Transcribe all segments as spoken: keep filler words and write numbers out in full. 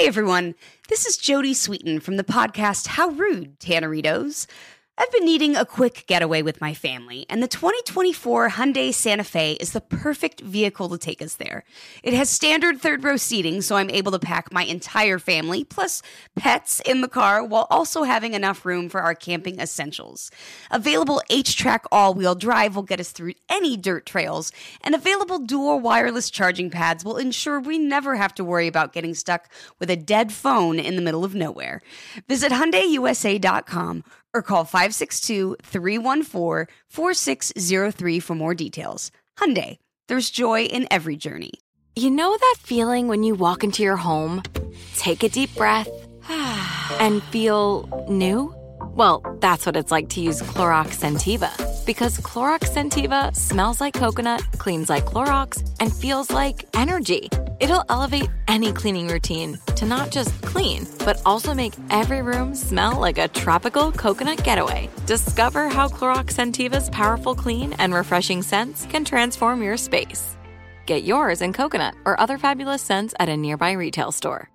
everyone, this is Jodie Sweetin from the podcast How Rude, Tanneritos. I've been needing a quick getaway with my family, and the twenty twenty-four Hyundai Santa Fe is the perfect vehicle to take us there. It has standard third-row seating, so I'm able to pack my entire family, plus pets, in the car, while also having enough room for our camping essentials. Available H-Track all-wheel drive will get us through any dirt trails, and available dual wireless charging pads will ensure we never have to worry about getting stuck with a dead phone in the middle of nowhere. Visit Hyundai U S A dot com or call five six two, three one four, four six zero three for more details. Hyundai, there's joy in every journey. You know that feeling when you walk into your home, take a deep breath, and feel new? Well, that's what it's like to use Clorox Scentiva. Because Clorox Scentiva smells like coconut, cleans like Clorox, and feels like energy. It'll elevate any cleaning routine to not just clean, but also make every room smell like a tropical coconut getaway. Discover how Clorox Scentiva's powerful clean and refreshing scents can transform your space. Get yours in coconut or other fabulous scents at a nearby retail store.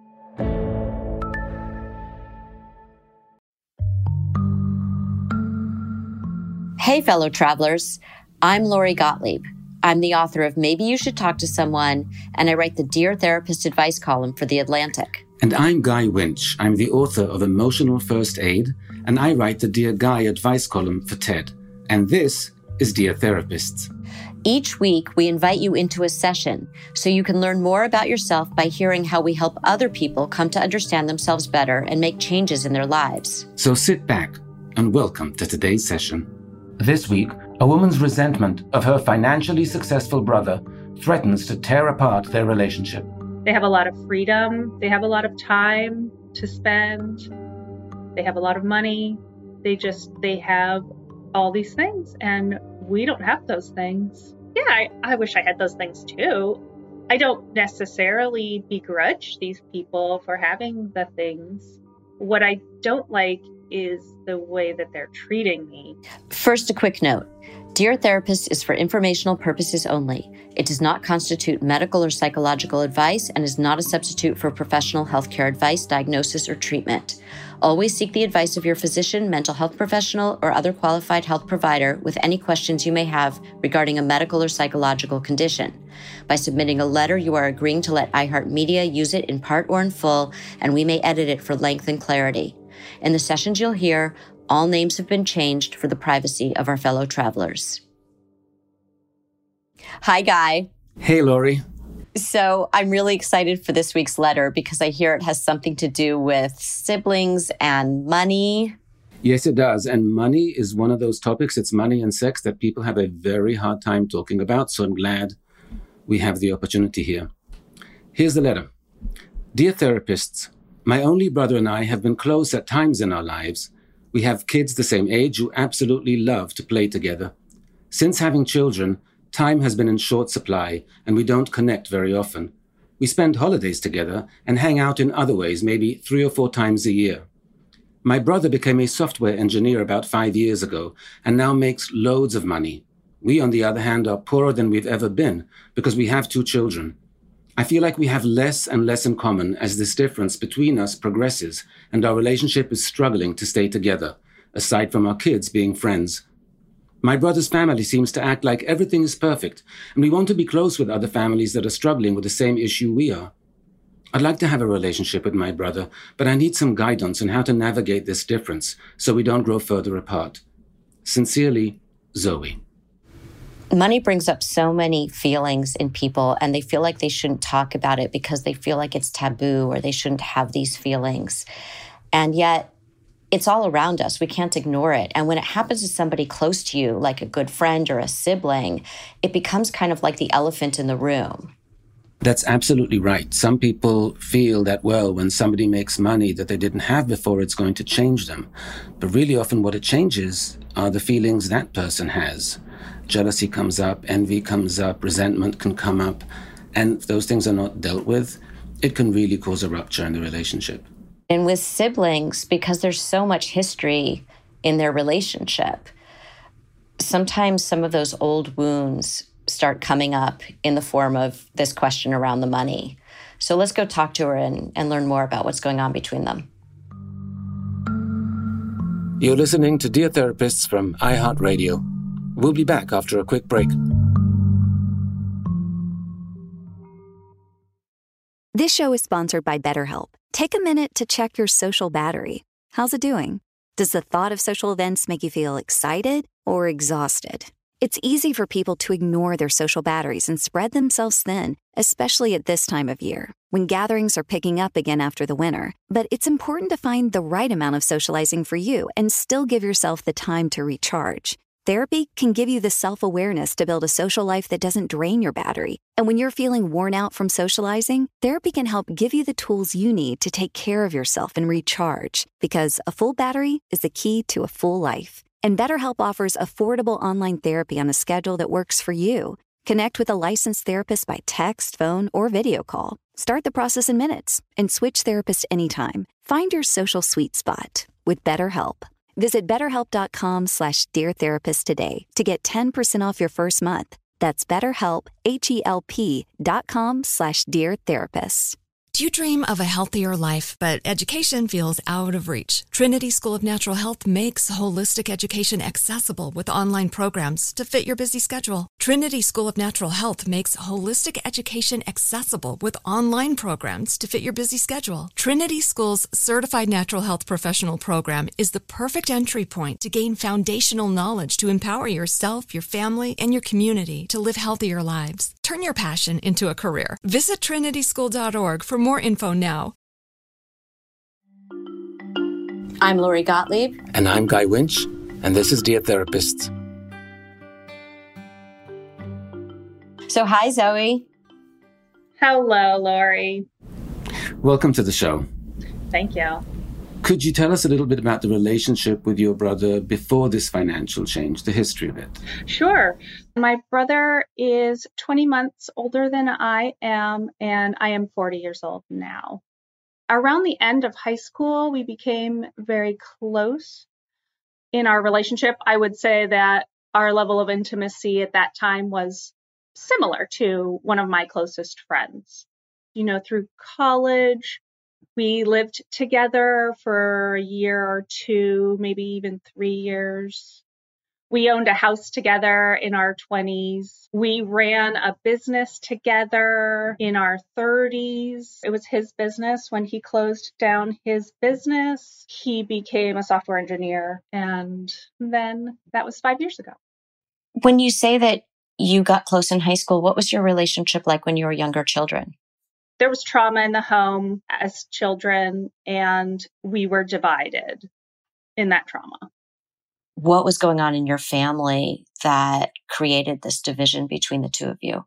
Hey, fellow travelers. I'm Lori Gottlieb. I'm the author of Maybe You Should Talk to Someone, and I write the Dear Therapist advice column for The Atlantic. And I'm Guy Winch. I'm the author of Emotional First Aid, and I write the Dear Guy advice column for TED. And this is Dear Therapists. Each week, we invite you into a session so you can learn more about yourself by hearing how we help other people come to understand themselves better and make changes in their lives. So sit back and welcome to today's session. This week, a woman's resentment of her financially successful brother threatens to tear apart their relationship. They have a lot of freedom. They have a lot of time to spend. They have a lot of money. They just, they have all these things, and we don't have those things. Yeah, I, I wish I had those things too. I don't necessarily begrudge these people for having the things. What I don't like is the way that they're treating me. First, a quick note. Dear Therapist is for informational purposes only. It does not constitute medical or psychological advice and is not a substitute for professional healthcare advice, diagnosis, or treatment. Always seek the advice of your physician, mental health professional, or other qualified health provider with any questions you may have regarding a medical or psychological condition. By submitting a letter, you are agreeing to let iHeartMedia use it in part or in full, and we may edit it for length and clarity. In the sessions you'll hear, all names have been changed for the privacy of our fellow travelers. Hi, Guy. Hey, Lori. So I'm really excited for this week's letter because I hear it has something to do with siblings and money. Yes, it does. And money is one of those topics, it's money and sex, that people have a very hard time talking about. So I'm glad we have the opportunity here. Here's the letter. Dear therapists, my only brother and I have been close at times in our lives. We have kids the same age who absolutely love to play together. Since having children, time has been in short supply, and we don't connect very often. We spend holidays together and hang out in other ways, maybe three or four times a year. My brother became a software engineer about five years ago and now makes loads of money. We, on the other hand, are poorer than we've ever been because we have two children. I feel like we have less and less in common as this difference between us progresses and our relationship is struggling to stay together, aside from our kids being friends. My brother's family seems to act like everything is perfect, and we want to be close with other families that are struggling with the same issue we are. I'd like to have a relationship with my brother, but I need some guidance on how to navigate this difference so we don't grow further apart. Sincerely, Zoe. Money brings up so many feelings in people, and they feel like they shouldn't talk about it because they feel like it's taboo or they shouldn't have these feelings. And yet, it's all around us. We can't ignore it. And when it happens to somebody close to you, like a good friend or a sibling, it becomes kind of like the elephant in the room. That's absolutely right. Some people feel that, well, when somebody makes money that they didn't have before, it's going to change them. But really often what it changes are the feelings that person has. Jealousy comes up, envy comes up, resentment can come up. And if those things are not dealt with, it can really cause a rupture in the relationship. And with siblings, because there's so much history in their relationship, sometimes some of those old wounds start coming up in the form of this question around the money. So let's go talk to her and, and learn more about what's going on between them. You're listening to Dear Therapists from iHeartRadio. We'll be back after a quick break. This show is sponsored by BetterHelp. Take a minute to check your social battery. How's it doing? Does the thought of social events make you feel excited or exhausted? It's easy for people to ignore their social batteries and spread themselves thin, especially at this time of year, when gatherings are picking up again after the winter. But it's important to find the right amount of socializing for you and still give yourself the time to recharge. Therapy can give you the self-awareness to build a social life that doesn't drain your battery. And when you're feeling worn out from socializing, therapy can help give you the tools you need to take care of yourself and recharge. Because a full battery is the key to a full life. And BetterHelp offers affordable online therapy on a schedule that works for you. Connect with a licensed therapist by text, phone, or video call. Start the process in minutes and switch therapists anytime. Find your social sweet spot with BetterHelp. Visit betterhelp.com slash deartherapist today to get ten percent off your first month. That's betterhelp, H-E-L-P dot com slash deartherapist. Do you dream of a healthier life, but education feels out of reach? Trinity School of Natural Health makes holistic education accessible with online programs to fit your busy schedule. Trinity School of Natural Health makes holistic education accessible with online programs to fit your busy schedule. Trinity School's Certified Natural Health Professional Program is the perfect entry point to gain foundational knowledge to empower yourself, your family, and your community to live healthier lives. Turn your passion into a career. Visit trinity school dot org for more info now. I'm Lori Gottlieb. And I'm Guy Winch, and this is Dear Therapists. So hi, Zoe. Hello, Lori. Welcome to the show. Thank you. Could you tell us a little bit about the relationship with your brother before this financial change, the history of it? Sure. My brother is twenty months older than I am, and I am forty years old now. Around the end of high school, we became very close in our relationship. I would say that our level of intimacy at that time was similar to one of my closest friends. You know, through college, we lived together for a year or two, maybe even three years. We owned a house together in our twenties. We ran a business together in our thirties. It was his business. When he closed down his business, he became a software engineer. And then that was five years ago. When you say that you got close in high school, what was your relationship like when you were younger children? There was trauma in the home as children, and we were divided in that trauma. What was going on in your family that created this division between the two of you?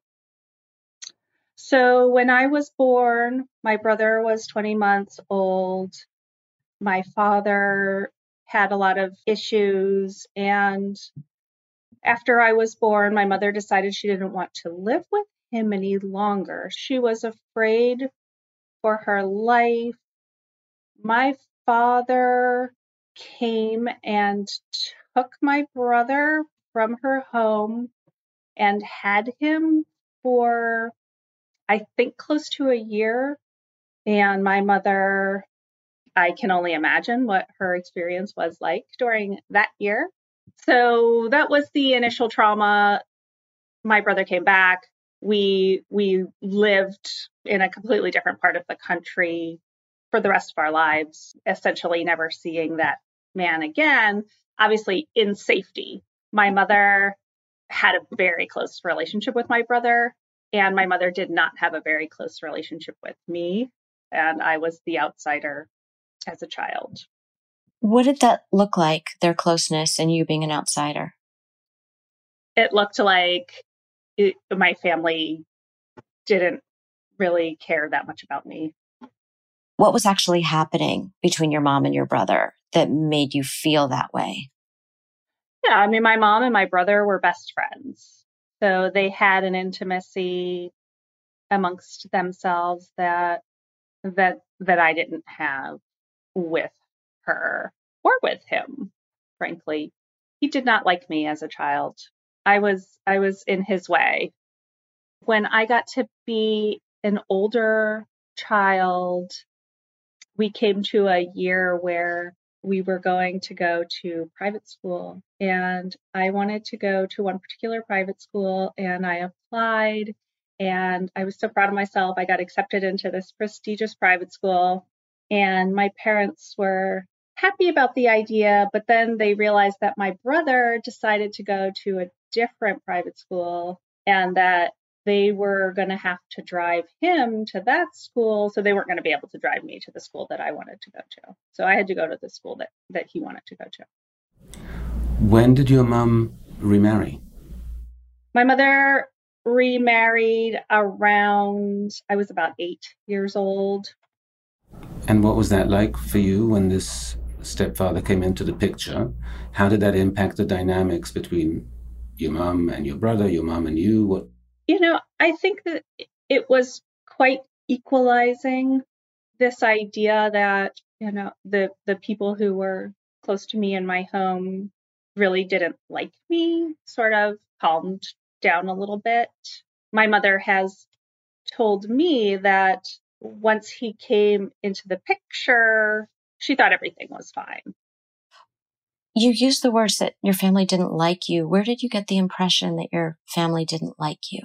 So when I was born, my brother was twenty months old. My father had a lot of issues, and after I was born, my mother decided she didn't want to live with him any longer. She was afraid for her life. My father came and took my brother from her home and had him for, I think, close to a year. And my mother, I can only imagine what her experience was like during that year. So that was the initial trauma. My brother came back. We we lived in a completely different part of the country for the rest of our lives, essentially never seeing that man again, obviously in safety. My mother had a very close relationship with my brother, and my mother did not have a very close relationship with me, and I was the outsider as a child. What did that look like, their closeness and you being an outsider? It looked like it, my family didn't really care that much about me. What was actually happening between your mom and your brother that made you feel that way? Yeah, I mean, my mom and my brother were best friends. So they had an intimacy amongst themselves that that that I didn't have with her or with him, frankly. He did not like me as a child. I was I was in his way. When I got to be an older child, we came to a year where we were going to go to private school, and I wanted to go to one particular private school, and I applied, and I was so proud of myself. I got accepted into this prestigious private school, and my parents were happy about the idea, but then they realized that my brother decided to go to a different private school and that they were going to have to drive him to that school. So they weren't going to be able to drive me to the school that I wanted to go to. So I had to go to the school that, that he wanted to go to. When did your mom remarry? My mother remarried around, I was about eight years old. And what was that like for you when this stepfather came into the picture? How did that impact the dynamics between your mom and your brother, your mom and you? What You know, I think that it was quite equalizing, this idea that, you know, the, the people who were close to me in my home really didn't like me, sort of calmed down a little bit. My mother has told me that once he came into the picture, she thought everything was fine. You used the words that your family didn't like you. Where did you get the impression that your family didn't like you?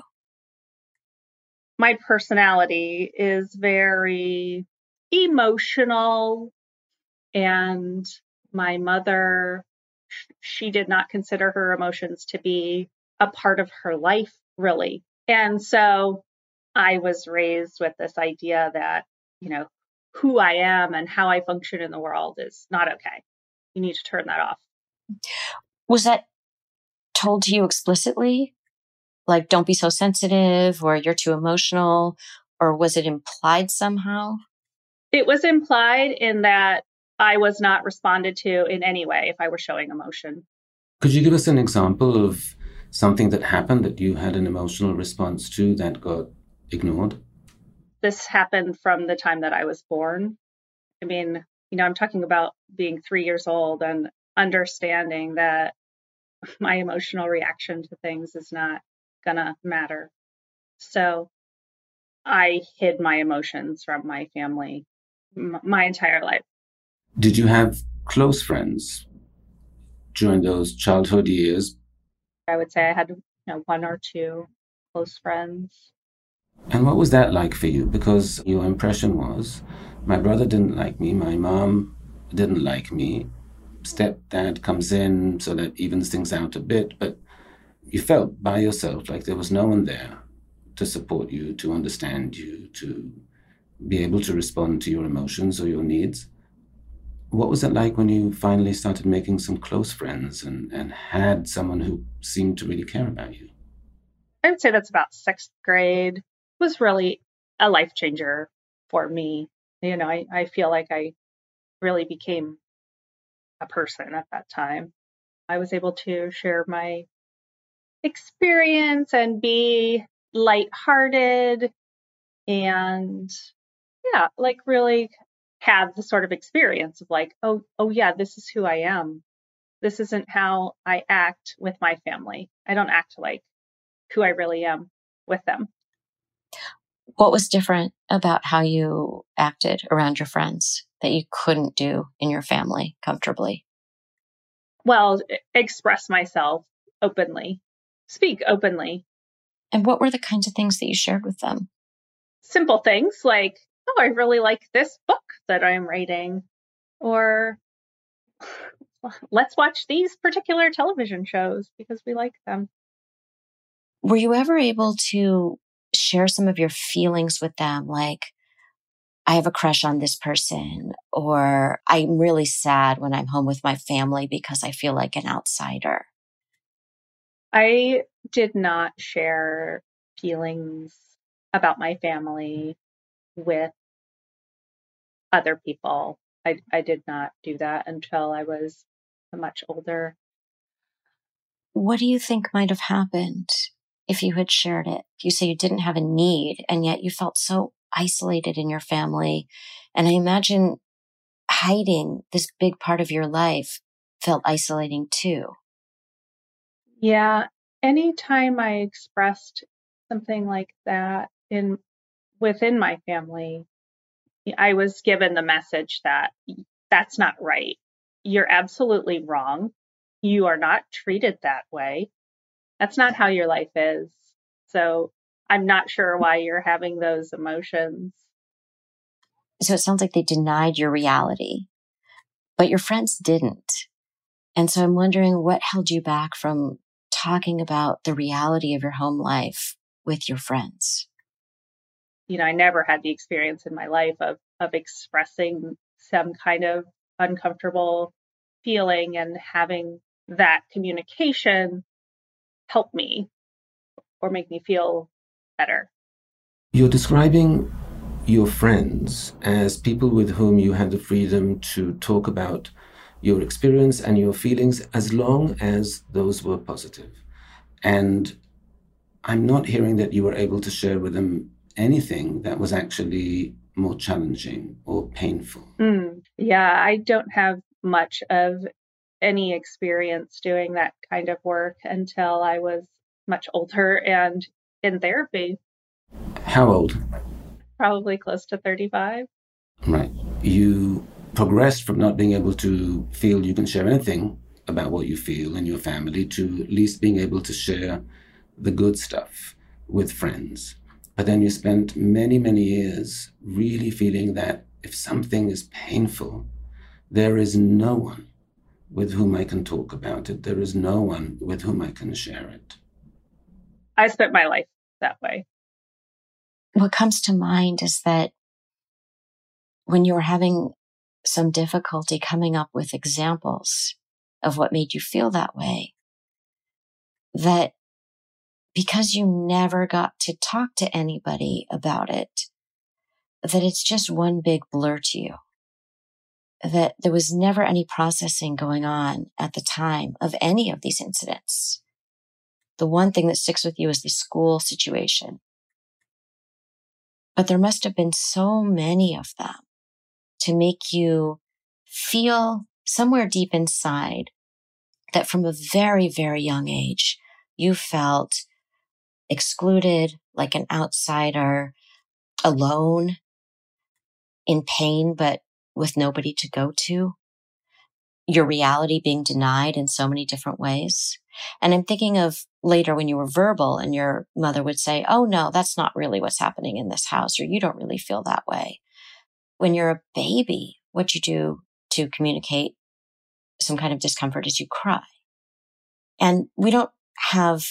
My personality is very emotional, and my mother, she did not consider her emotions to be a part of her life, really. And so I was raised with this idea that, you know, who I am and how I function in the world is not okay. You need to turn that off. Was that told to you explicitly? Like, don't be so sensitive, or you're too emotional, or was it implied somehow? It was implied in that I was not responded to in any way if I were showing emotion. Could you give us an example of something that happened that you had an emotional response to that got ignored? This happened from the time that I was born. I mean, you know, I'm talking about being three years old and understanding that my emotional reaction to things is not gonna matter. So I hid my emotions from my family m- my entire life. Did you have close friends during those childhood years? I would say I had, you know, one or two close friends. And what was that like for you? Because your impression was, my brother didn't like me, my mom didn't like me, stepdad comes in, so that evens things out a bit, but you felt by yourself like there was no one there to support you, to understand you, to be able to respond to your emotions or your needs. What was it like when you finally started making some close friends and, and had someone who seemed to really care about you? I would say that's about sixth grade. It was really a life changer for me. You know, I, I feel like I really became a person at that time. I was able to share my experience and be lighthearted and, yeah, like really have the sort of experience of like, oh, oh yeah, this is who I am. This isn't how I act with my family. I don't act like who I really am with them. What was different about how you acted around your friends that you couldn't do in your family comfortably? Well, e- express myself openly, speak openly. And what were the kinds of things that you shared with them? Simple things like, oh, I really like this book that I'm writing, or let's watch these particular television shows because we like them. Were you ever able to share some of your feelings with them? Like, I have a crush on this person, or I'm really sad when I'm home with my family because I feel like an outsider. I did not share feelings about my family with other people. I, I did not do that until I was much older. What do you think might have happened if you had shared it? You say you didn't have a need, and yet you felt so isolated in your family. And I imagine hiding this big part of your life felt isolating too. Yeah, anytime I expressed something like that in within my family, I was given the message that that's not right. You're absolutely wrong. You are not treated that way. That's not how your life is. So I'm not sure why you're having those emotions. So it sounds like they denied your reality, but your friends didn't. And so I'm wondering what held you back from talking about the reality of your home life with your friends? You know, I never had the experience in my life of, of expressing some kind of uncomfortable feeling and having that communication help me or make me feel better. You're describing your friends as people with whom you had the freedom to talk about your experience and your feelings as long as those were positive. And I'm not hearing that you were able to share with them anything that was actually more challenging or painful. Mm, yeah, I don't have much of any experience doing that kind of work until I was much older and in therapy. How old? Probably close to thirty-five. Right. You progressed from not being able to feel you can share anything about what you feel in your family to at least being able to share the good stuff with friends. But then you spent many, many years really feeling that if something is painful, there is no one with whom I can talk about it. There is no one with whom I can share it. I spent my life that way. What comes to mind is that when you were having some difficulty coming up with examples of what made you feel that way, that because you never got to talk to anybody about it, that it's just one big blur to you. That there was never any processing going on at the time of any of these incidents. The one thing that sticks with you is the school situation. But there must have been so many of them to make you feel somewhere deep inside that from a very, very young age, you felt excluded, like an outsider, alone, in pain, but with nobody to go to. Your reality being denied in so many different ways. And I'm thinking of later when you were verbal and your mother would say, oh no, that's not really what's happening in this house, or you don't really feel that way. When you're a baby, what you do to communicate some kind of discomfort is you cry. And we don't have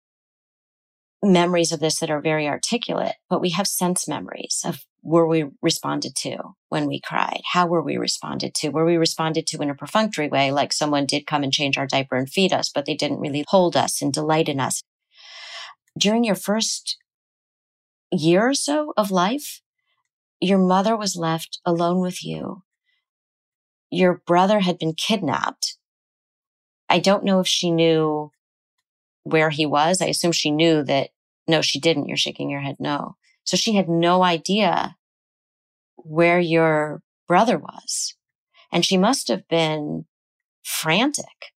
memories of this that are very articulate, but we have sense memories of were we responded to when we cried? How were we responded to? Were we responded to in a perfunctory way, like someone did come and change our diaper and feed us, but they didn't really hold us and delight in us? During your first year or so of life, your mother was left alone with you. Your brother had been kidnapped. I don't know if she knew where he was. I assume she knew that, no, she didn't. You're shaking your head no. So she had no idea where your brother was. And she must have been frantic,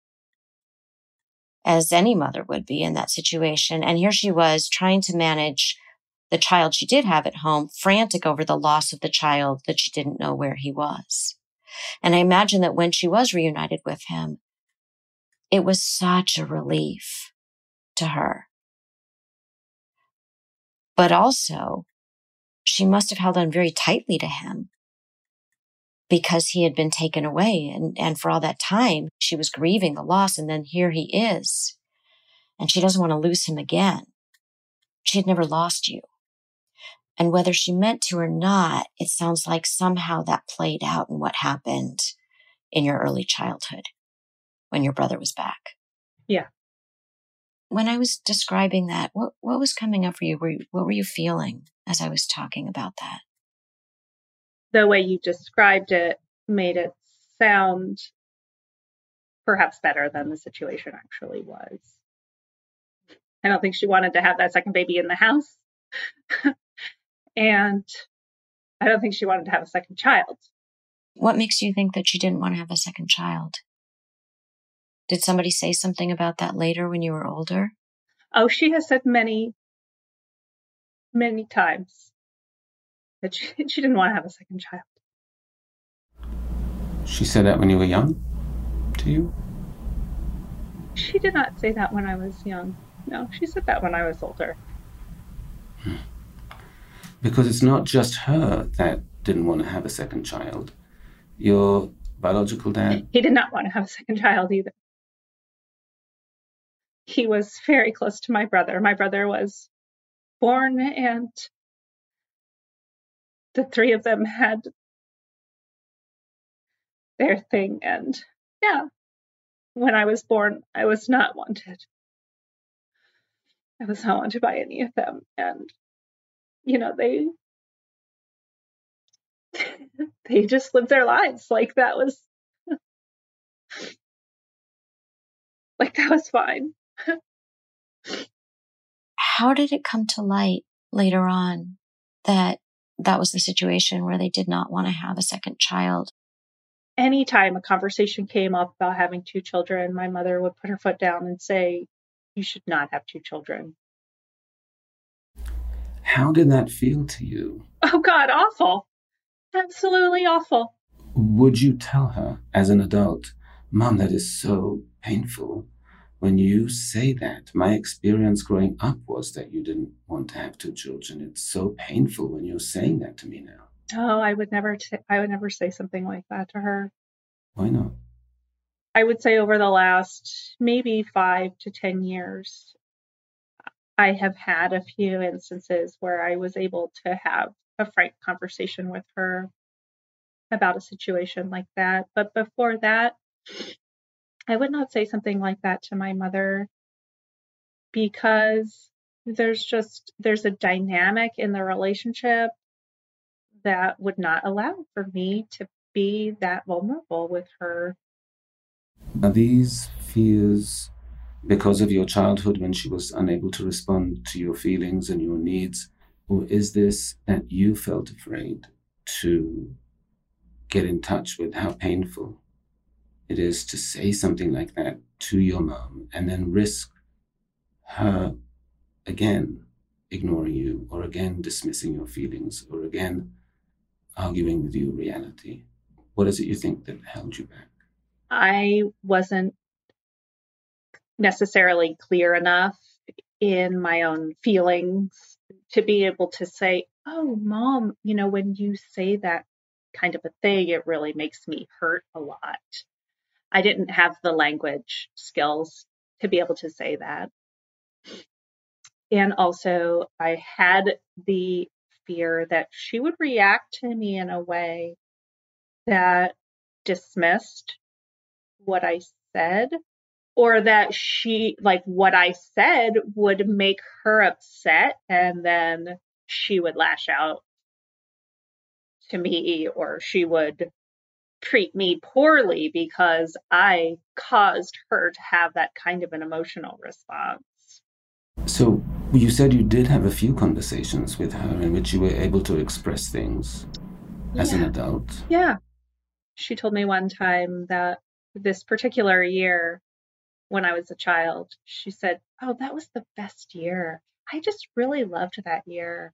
as any mother would be in that situation. And here she was trying to manage the child she did have at home, frantic over the loss of the child that she didn't know where he was. And I imagine that when she was reunited with him, it was such a relief to her. But also, she must have held on very tightly to him because he had been taken away. And, and for all that time, she was grieving the loss. And then here he is. And she doesn't want to lose him again. She had never lost you. And whether she meant to or not, it sounds like somehow that played out in what happened in your early childhood when your brother was back. Yeah. When I was describing that, what, what was coming up for you? Were you? What were you feeling as I was talking about that? The way you described it made it sound perhaps better than the situation actually was. I don't think she wanted to have that second baby in the house. And I don't think she wanted to have a second child. What makes you think that she didn't want to have a second child? Did somebody say something about that later when you were older? Oh, she has said many, many times that she, she didn't want to have a second child. She said that when you were young to you? She did not say that when I was young. No, she said that when I was older. Hmm. Because it's not just her that didn't want to have a second child. Your biological dad? He did not want to have a second child either. He was very close to my brother. My brother was born and the three of them had their thing. And yeah, when I was born, I was not wanted. I was not wanted by any of them. And, you know, they, they just lived their lives. Like that was, like that was fine. How did it come to light later on that that was the situation where they did not want to have a second child? Anytime a conversation came up about having two children, my mother would put her foot down and say, you should not have two children. How did that feel to you? Oh God, awful. Absolutely awful. Would you tell her as an adult, Mom, that is so painful? When you say that, my experience growing up was that you didn't want to have two children. It's so painful when you're saying that to me now. Oh, I would never, t- I would never say something like that to her. Why not? I would say over the last maybe five to ten years, I have had a few instances where I was able to have a frank conversation with her about a situation like that. But before that, I would not say something like that to my mother because there's just, there's a dynamic in the relationship that would not allow for me to be that vulnerable with her. Are these fears because of your childhood when she was unable to respond to your feelings and your needs? Or is this that you felt afraid to get in touch with how painful it is to say something like that to your mom and then risk her again ignoring you or again dismissing your feelings or again arguing with you reality? What is it you think that held you back? I wasn't necessarily clear enough in my own feelings to be able to say, oh, Mom, you know, when you say that kind of a thing, it really makes me hurt a lot. I didn't have the language skills to be able to say that. And also, I had the fear that she would react to me in a way that dismissed what I said, or that she, like what I said would make her upset and then she would lash out to me, or she would treat me poorly because I caused her to have that kind of an emotional response. So you said you did have a few conversations with her in which you were able to express things as Yeah. an adult. Yeah. She told me one time that this particular year, when I was a child, she said, oh, that was the best year. I just really loved that year.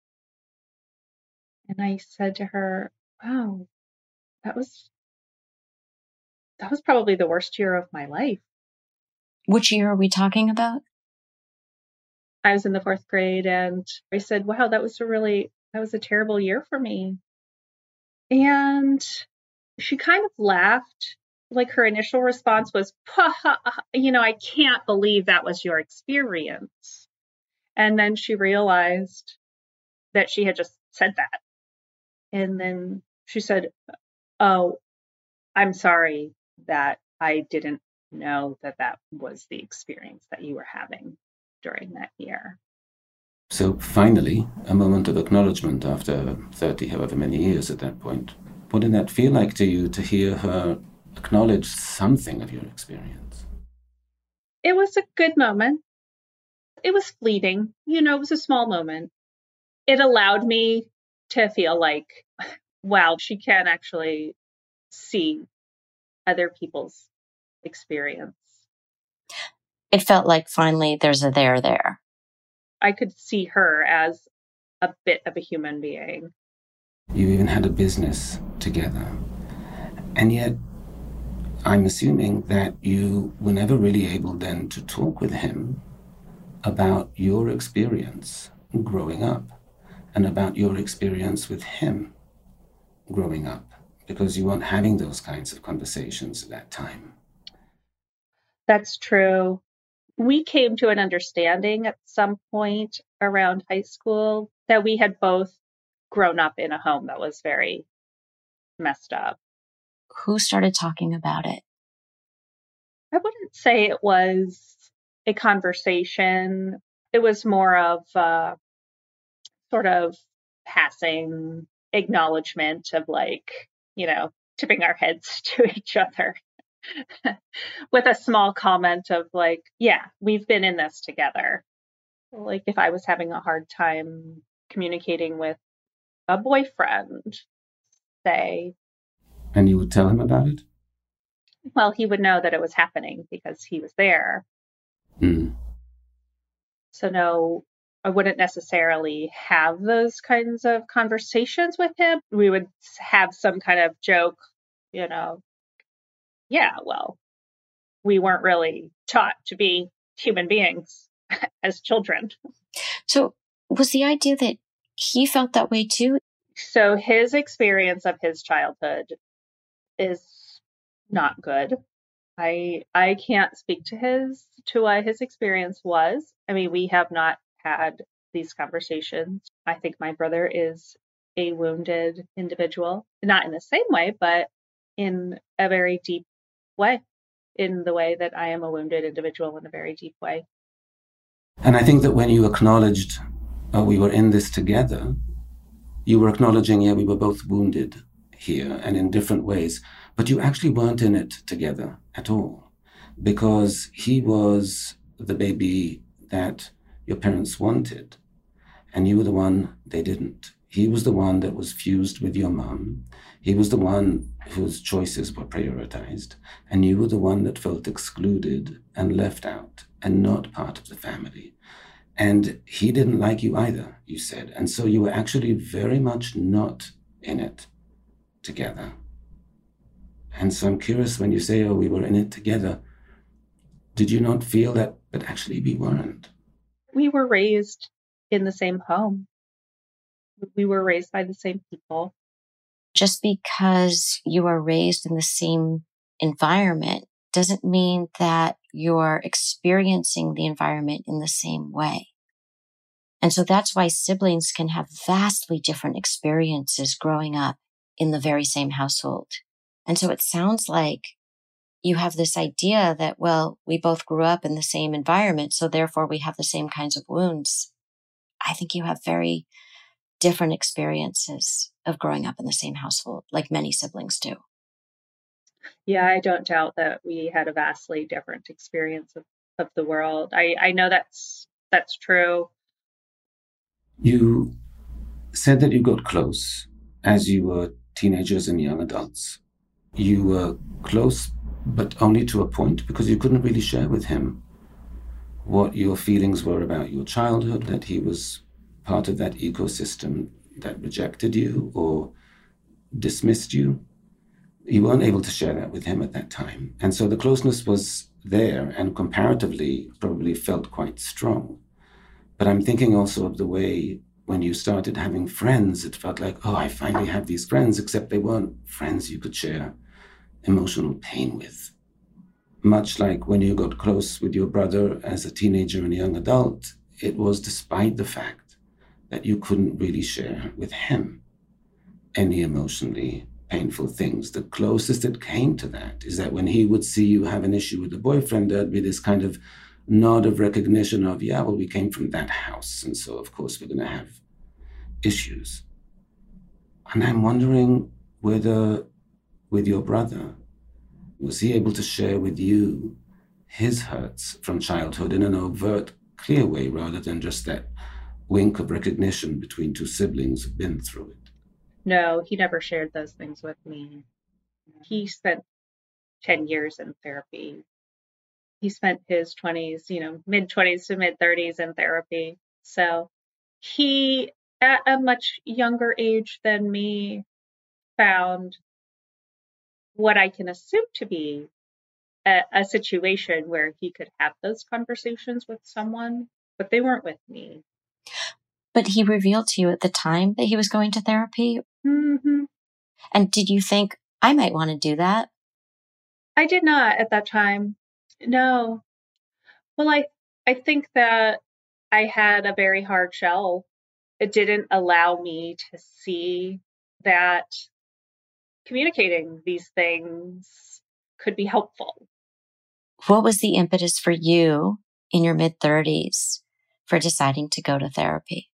And I said to her, wow, that was that was probably the worst year of my life. Which year are we talking about? I was in the fourth grade and I said, wow, that was a really, that was a terrible year for me. And she kind of laughed. Like her initial response was, you know, I can't believe that was your experience. And then she realized that she had just said that. And then she said, oh, I'm sorry that I didn't know that that was the experience that you were having during that year. So finally, a moment of acknowledgement after thirty, however many years at that point. What did that feel like to you to hear her acknowledge something of your experience? It was a good moment. It was fleeting. You know, it was a small moment. It allowed me to feel like, wow, she can actually see other people's experience. It felt like finally there's a there there. I could see her as a bit of a human being. You even had a business together. And yet, I'm assuming that you were never really able then to talk with him about your experience growing up and about your experience with him growing up, because you weren't having those kinds of conversations at that time. That's true. We came to an understanding at some point around high school that we had both grown up in a home that was very messed up. Who started talking about it? I wouldn't say it was a conversation. It was more of a sort of passing acknowledgement of, like, you know, tipping our heads to each other with a small comment of like, yeah, we've been in this together. Like if I was having a hard time communicating with a boyfriend, say. And you would tell him about it? Well, he would know that it was happening because he was there. Mm. So no, I wouldn't necessarily have those kinds of conversations with him. We would have some kind of joke, you know, yeah, well, we weren't really taught to be human beings as children. So was the idea that he felt that way too? So his experience of his childhood is not good. I I can't speak to his to what his experience was. I mean, we have not had these conversations. I think my brother is a wounded individual, not in the same way, but in a very deep way, in the way that I am a wounded individual in a very deep way. And I think that when you acknowledged, oh, we were in this together, you were acknowledging, yeah, we were both wounded here and in different ways, but you actually weren't in it together at all, because he was the baby that your parents wanted, and you were the one they didn't. He was the one that was fused with your mom. He was the one whose choices were prioritized, and you were the one that felt excluded and left out and not part of the family. And he didn't like you either, you said. And so you were actually very much not in it together. And so I'm curious, when you say, oh, we were in it together, did you not feel that, but actually we weren't? We were raised in the same home. We were raised by the same people. Just because you are raised in the same environment doesn't mean that you're experiencing the environment in the same way. And so that's why siblings can have vastly different experiences growing up in the very same household. And so it sounds like you have this idea that, well, we both grew up in the same environment, so therefore we have the same kinds of wounds. I think you have very different experiences of growing up in the same household, like many siblings do. Yeah, I don't doubt that we had a vastly different experience of, of the world. I, I know that's that's true. You said that you got close as you were teenagers and young adults. You were close, but only to a point, because you couldn't really share with him what your feelings were about your childhood, that he was part of that ecosystem that rejected you or dismissed you. You weren't able to share that with him at that time. And so the closeness was there and comparatively probably felt quite strong. But I'm thinking also of the way when you started having friends, it felt like, oh, I finally have these friends, except they weren't friends you could share emotional pain with. Much like when you got close with your brother as a teenager and a young adult, it was despite the fact that you couldn't really share with him any emotionally painful things. The closest it came to that is that when he would see you have an issue with a boyfriend, there'd be this kind of nod of recognition of, yeah, well, we came from that house, and so of course we're going to have issues. And I'm wondering whether with your brother, was he able to share with you his hurts from childhood in an overt, clear way, rather than just that wink of recognition between two siblings who've been through it? No, he never shared those things with me. He spent ten years in therapy. He spent his twenties, you know, mid twenties to mid thirties in therapy. So he at a much younger age than me, found what I can assume to be a, a situation where he could have those conversations with someone, but they weren't with me. But he revealed to you at the time that he was going to therapy? Mm-hmm. And did you think, I might want to do that? I did not at that time. No. Well, I, I think that I had a very hard shell. It didn't allow me to see that communicating these things could be helpful. What was the impetus for you in your mid-thirties for deciding to go to therapy?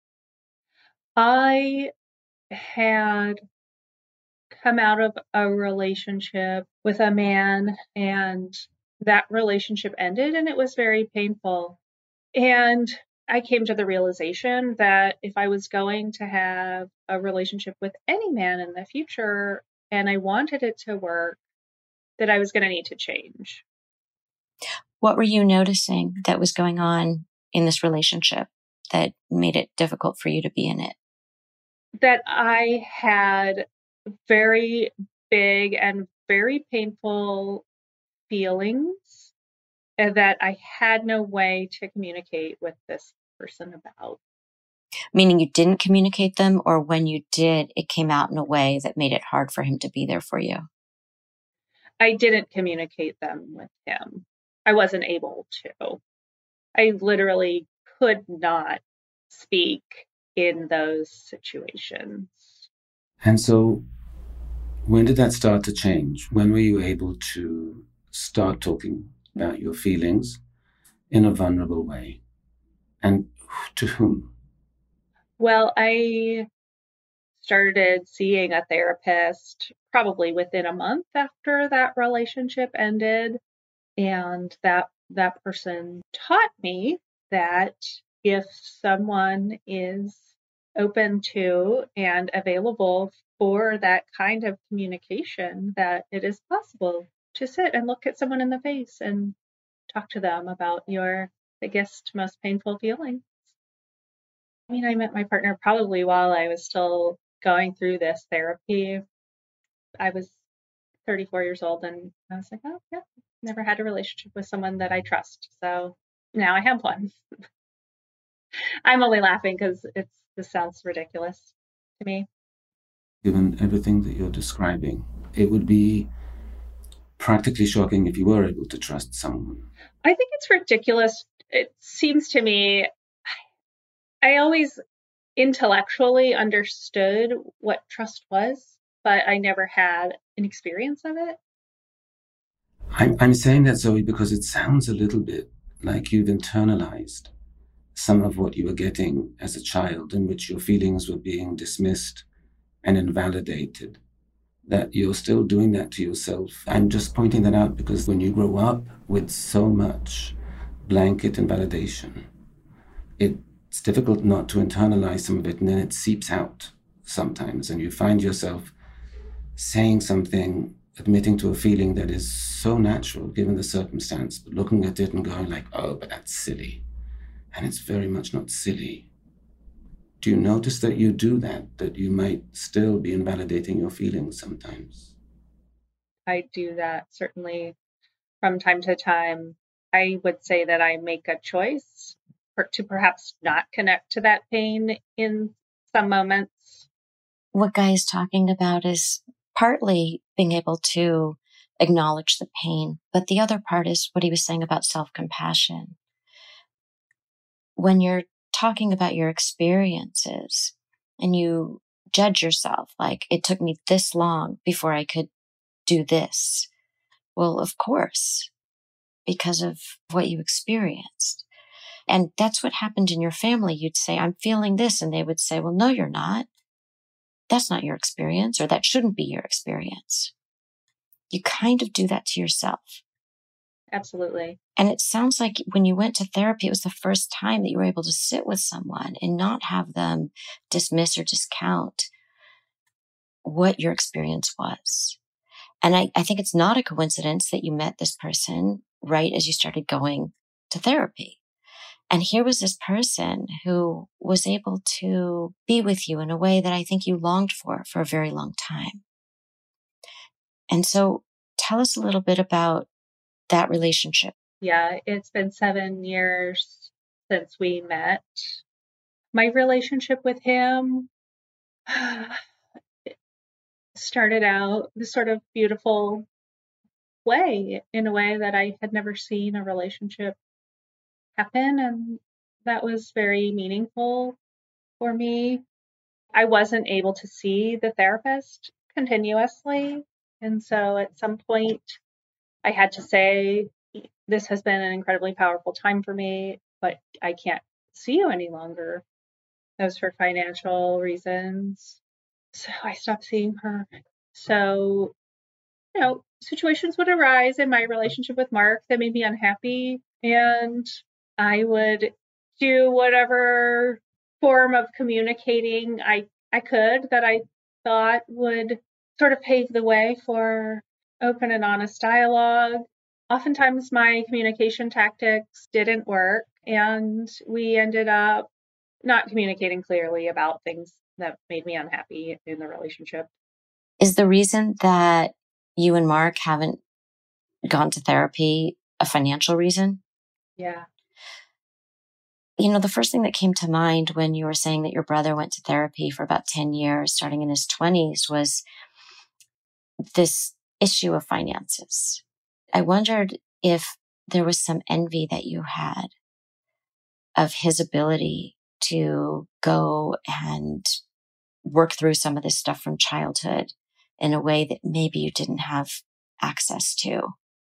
I had come out of a relationship with a man, and that relationship ended, and it was very painful. And I came to the realization that if I was going to have a relationship with any man in the future and I wanted it to work, that I was going to need to change. What were you noticing that was going on in this relationship that made it difficult for you to be in it? That I had very big and very painful feelings and that I had no way to communicate with this person about. Meaning you didn't communicate them, or when you did, it came out in a way that made it hard for him to be there for you? I didn't communicate them with him. I wasn't able to. I literally could not speak in those situations. And so when did that start to change? When were you able to start talking about your feelings in a vulnerable way? And to whom? Well, I started seeing a therapist probably within a month after that relationship ended. And that that person taught me that if someone is open to and available for that kind of communication, that it is possible to sit and look at someone in the face and talk to them about your biggest, most painful feelings. I mean, I met my partner probably while I was still going through this therapy. I was thirty-four years old, and I was like, oh, yeah, never had a relationship with someone that I trust. So now I have one. I'm only laughing because it's this sounds ridiculous to me. Given everything that you're describing, it would be practically shocking if you were able to trust someone. I think it's ridiculous. It seems to me, I always intellectually understood what trust was, but I never had an experience of it. I'm, I'm saying that, Zoe, because it sounds a little bit like you've internalized some of what you were getting as a child, in which your feelings were being dismissed and invalidated, that you're still doing that to yourself. I'm just pointing that out because when you grow up with so much blanket invalidation, it's difficult not to internalize some of it, and then it seeps out sometimes, and you find yourself saying something, admitting to a feeling that is so natural given the circumstance, but looking at it and going like, oh, but that's silly. And it's very much not silly. Do you notice that you do that, that you might still be invalidating your feelings sometimes? I do that certainly from time to time. I would say that I make a choice for, to perhaps not connect to that pain in some moments. What Guy is talking about is partly being able to acknowledge the pain, but the other part is what he was saying about self-compassion. When you're talking about your experiences and you judge yourself, like, it took me this long before I could do this. Well, of course, because of what you experienced. And that's what happened in your family. You'd say, I'm feeling this. And they would say, well, no, you're not. That's not your experience, or that shouldn't be your experience. You kind of do that to yourself. Absolutely. And it sounds like when you went to therapy, it was the first time that you were able to sit with someone and not have them dismiss or discount what your experience was. And I, I think it's not a coincidence that you met this person right as you started going to therapy. And here was this person who was able to be with you in a way that I think you longed for for a very long time. And so tell us a little bit about that relationship. Yeah, it's been seven years since we met. My relationship with him started out this sort of beautiful way, in a way that I had never seen a relationship happen. And that was very meaningful for me. I wasn't able to see the therapist continuously. And so at some point, I had to say, this has been an incredibly powerful time for me, but I can't see you any longer. That was for financial reasons. So I stopped seeing her. So, you know, situations would arise in my relationship with Mark that made me unhappy. And I would do whatever form of communicating I, I could that I thought would sort of pave the way for open and honest dialogue. Oftentimes my communication tactics didn't work, and we ended up not communicating clearly about things that made me unhappy in the relationship. Is the reason that you and Mark haven't gone to therapy a financial reason? Yeah. You know, the first thing that came to mind when you were saying that your brother went to therapy for about ten years, starting in his twenties, was this issue of finances. I wondered if there was some envy that you had of his ability to go and work through some of this stuff from childhood in a way that maybe you didn't have access to.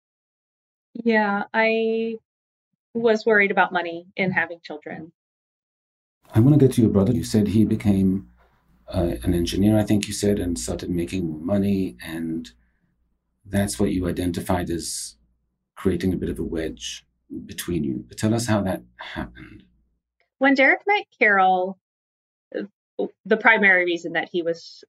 Yeah, I was worried about money in having children. I want to get to your brother. You said he became uh, an engineer, I think you said, and started making more money. And that's what you identified as creating a bit of a wedge between you. But tell us how that happened. When Derek met Carol, the primary reason that he was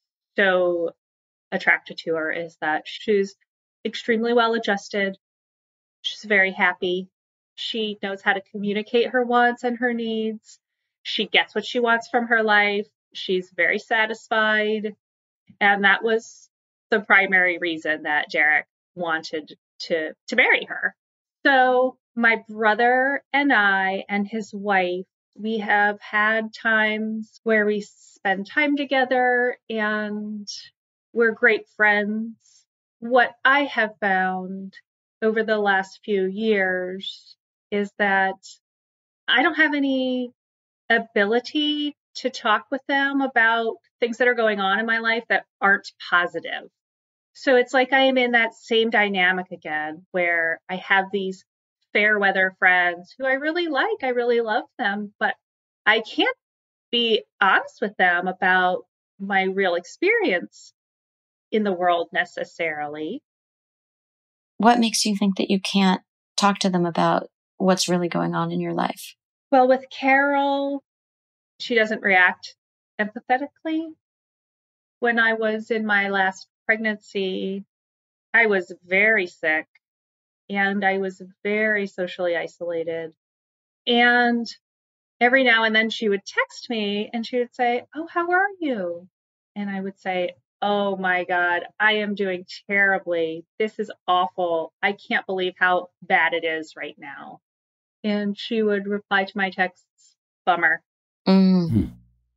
so attracted to her is that she's extremely well adjusted. She's very happy. She knows how to communicate her wants and her needs. She gets what she wants from her life. She's very satisfied. And that was the primary reason that Derek wanted to, to marry her. So my brother and I and his wife, we have had times where we spend time together and we're great friends. What I have found over the last few years is that I don't have any ability to talk with them about things that are going on in my life that aren't positive. So it's like I am in that same dynamic again, where I have these fair weather friends who I really like. I really love them, but I can't be honest with them about my real experience in the world necessarily. What makes you think that you can't talk to them about what's really going on in your life? Well, with Carol, she doesn't react empathetically. When I was in my last pregnancy, I was very sick and I was very socially isolated. And every now and then she would text me and she would say, "Oh, how are you?" And I would say, "Oh my God, I am doing terribly. This is awful. I can't believe how bad it is right now." And she would reply to my texts, "Bummer." Mm. Hmm.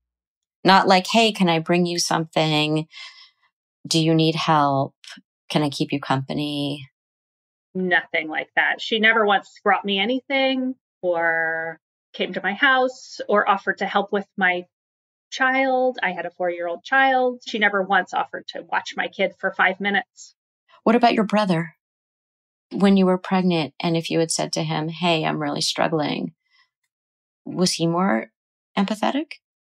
Not like, "Hey, can I bring you something? Do you need help? Can I keep you company?" Nothing like that. She never once brought me anything or came to my house or offered to help with my child. I had a four-year-old child. She never once offered to watch my kid for five minutes. What about your brother? When you were pregnant, and if you had said to him, "Hey, I'm really struggling," was he more empathetic?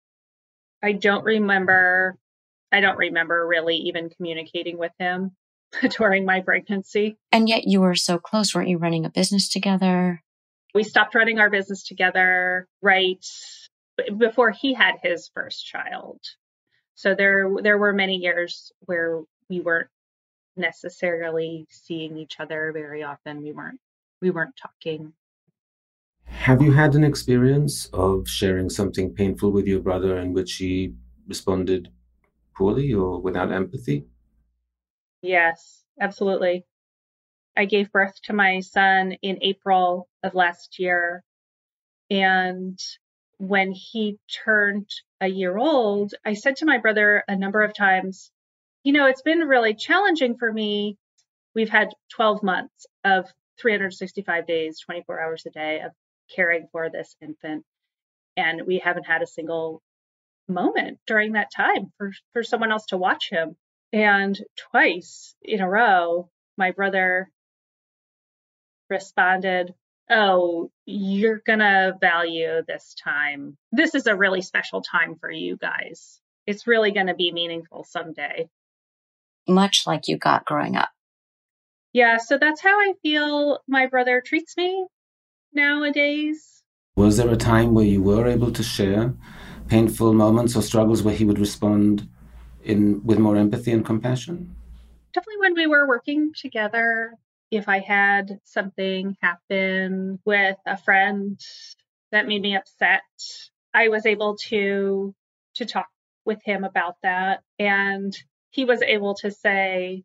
I don't remember. I don't remember really even communicating with him during my pregnancy. And yet you were so close. Weren't you running a business together? We stopped running our business together right before he had his first child. So there, there were many years where we weren't necessarily seeing each other very often. We weren't, we weren't talking. Have you had an experience of sharing something painful with your brother in which he responded poorly or without empathy? Yes, absolutely. I gave birth to my son in April of last year. And when he turned a year old, I said to my brother a number of times, you know, it's been really challenging for me. We've had twelve months of three hundred sixty-five days, twenty-four hours a day of caring for this infant. And we haven't had a single moment during that time for, for someone else to watch him. And twice in a row, my brother responded, oh, you're going to value this time. This is a really special time for you guys. It's really going to be meaningful someday. Much like you got growing up. Yeah, so that's how I feel my brother treats me nowadays. Was there a time where you were able to share painful moments or struggles where he would respond in with more empathy and compassion? Definitely when we were working together. If I had something happen with a friend that made me upset, I was able to to talk with him about that. And he was able to say,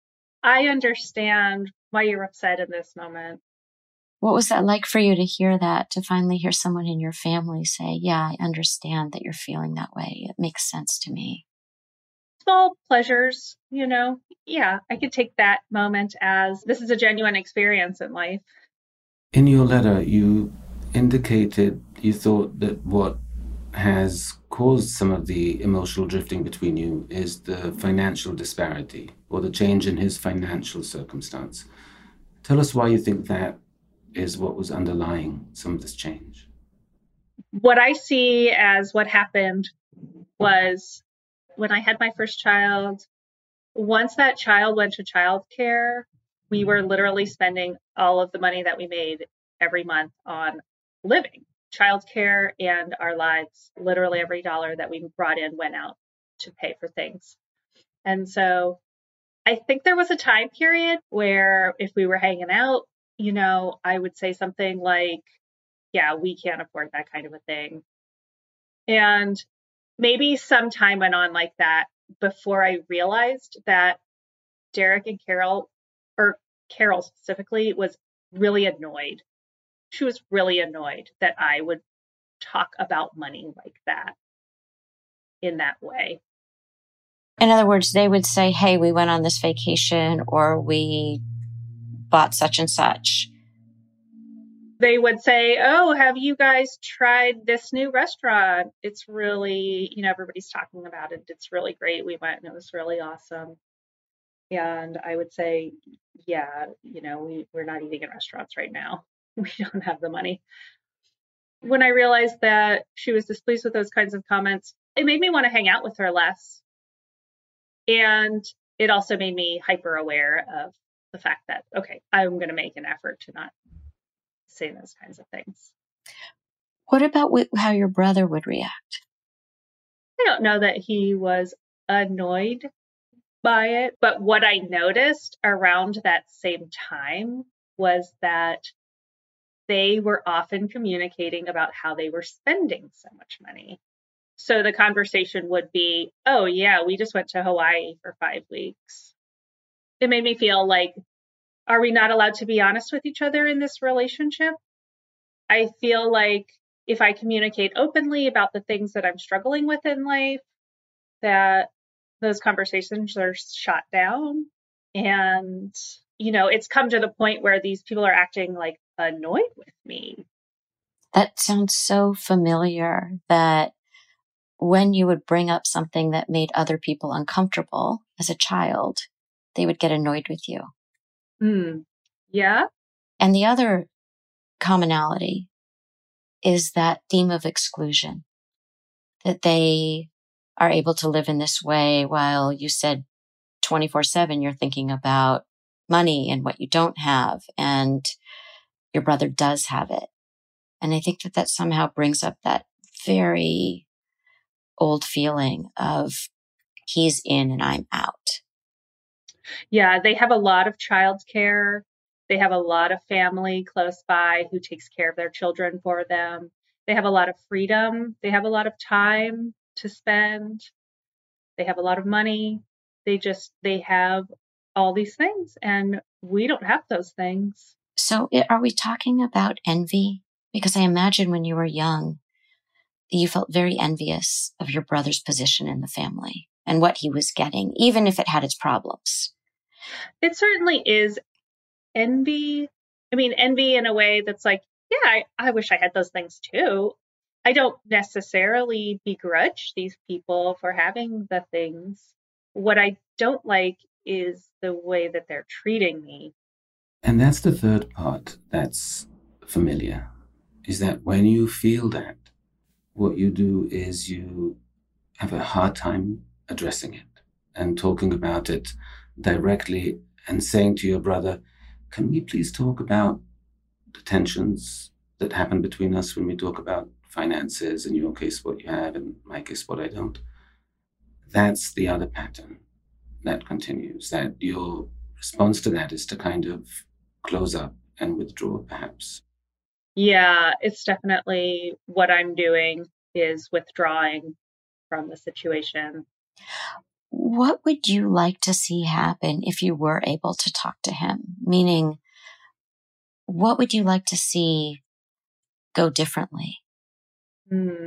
I understand why you're upset in this moment. What was that like for you to hear that, to finally hear someone in your family say, yeah, I understand that you're feeling that way. It makes sense to me. Small pleasures, you know, yeah, I could take that moment as this is a genuine experience in life. In your letter, you indicated you thought that what has caused some of the emotional drifting between you is the financial disparity or the change in his financial circumstance. Tell us why you think that is what was underlying some of this change. What I see as what happened was when I had my first child, once that child went to childcare, we were literally spending all of the money that we made every month on living, childcare, and our lives. Literally every dollar that we brought in went out to pay for things. And so I think there was a time period where if we were hanging out, you know, I would say something like, yeah, we can't afford that kind of a thing. And maybe some time went on like that before I realized that Derek and Carol, or Carol specifically, was really annoyed. She was really annoyed that I would talk about money like that in that way. In other words, they would say, hey, we went on this vacation or we bought such and such. They would say, oh, have you guys tried this new restaurant? It's really, you know, everybody's talking about it. It's really great. We went and it was really awesome. And I would say, yeah, you know, we, we're not eating in restaurants right now. We don't have the money. When I realized that she was displeased with those kinds of comments, it made me want to hang out with her less. And it also made me hyper aware of the fact that, okay, I'm going to make an effort to not say those kinds of things. What about with how your brother would react? I don't know that he was annoyed by it, but what I noticed around that same time was that they were often communicating about how they were spending so much money. So the conversation would be, oh yeah, we just went to Hawaii for five weeks. It made me feel like, are we not allowed to be honest with each other in this relationship? I feel like if I communicate openly about the things that I'm struggling with in life, that those conversations are shot down. And, you know, it's come to the point where these people are acting like annoyed with me. That sounds so familiar, that when you would bring up something that made other people uncomfortable as a child, they would get annoyed with you. Mm. Yeah. And the other commonality is that theme of exclusion, that they are able to live in this way while you said twenty-four seven, you're thinking about money and what you don't have, and your brother does have it. And I think that that somehow brings up that very old feeling of he's in and I'm out. Yeah, they have a lot of childcare. They have a lot of family close by who takes care of their children for them. They have a lot of freedom. They have a lot of time to spend. They have a lot of money. They just, they have all these things, and we don't have those things. So are we talking about envy? Because I imagine when you were young, you felt very envious of your brother's position in the family and what he was getting, even if it had its problems. It certainly is envy. I mean, envy in a way that's like, yeah, I, I wish I had those things too. I don't necessarily begrudge these people for having the things. What I don't like is the way that they're treating me. And that's the third part that's familiar, is that when you feel that, what you do is you have a hard time addressing it and talking about it directly and saying to your brother, can we please talk about the tensions that happen between us when we talk about finances, in your case, what you have, in my case, what I don't. That's the other pattern that continues, that your response to that is to kind of close up and withdraw, perhaps. Yeah, it's definitely what I'm doing is withdrawing from the situation. What would you like to see happen if you were able to talk to him? Meaning, what would you like to see go differently? Hmm.